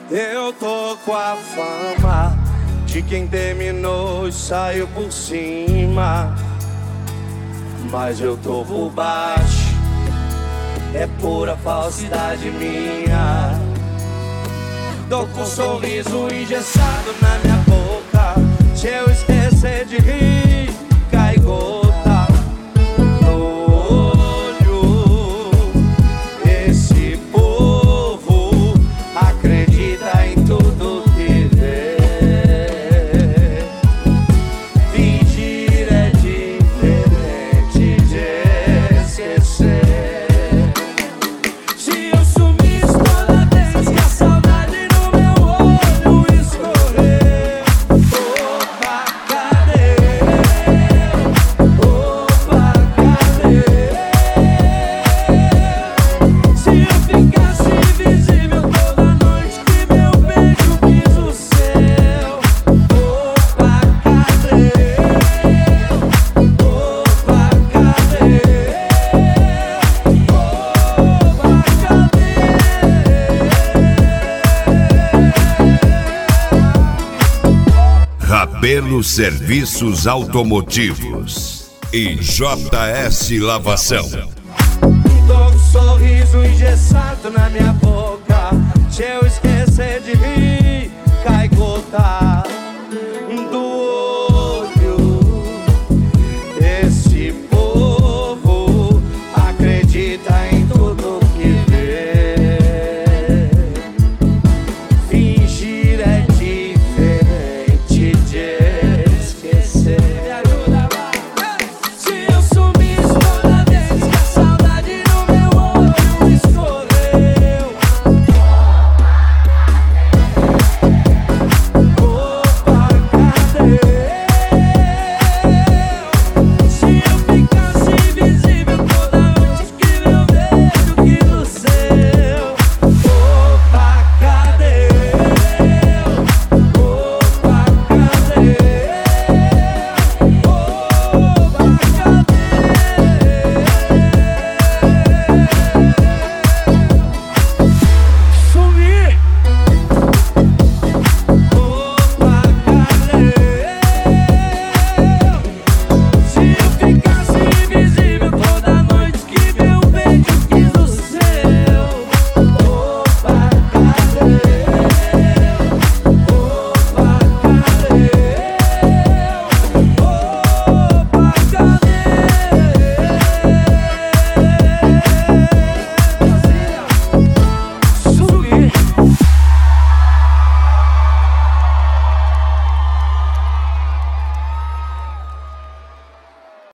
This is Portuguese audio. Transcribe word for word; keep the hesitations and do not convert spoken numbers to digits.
Eu tô com a fama de quem terminou e saiu por cima, mas eu tô por baixo, é pura falsidade minha. Tô com um sorriso engessado na minha boca, se eu esquecer de rir, cai gota no olho. Esse povo acredita em tudo que vê. Fingir é diferente de esquecer. Se eu sumisse toda vez que a saudade no meu olho escorrer, opa, cadê? Opa, cadê? Se eu ficasse invisível toda noite que meu beijo quis o céu, opa, cadê? Opa, cadê? Opa, cadê? Rabelo Serviços Automotivos e J S Lavação. Tô com um sorriso engessado na minha boca,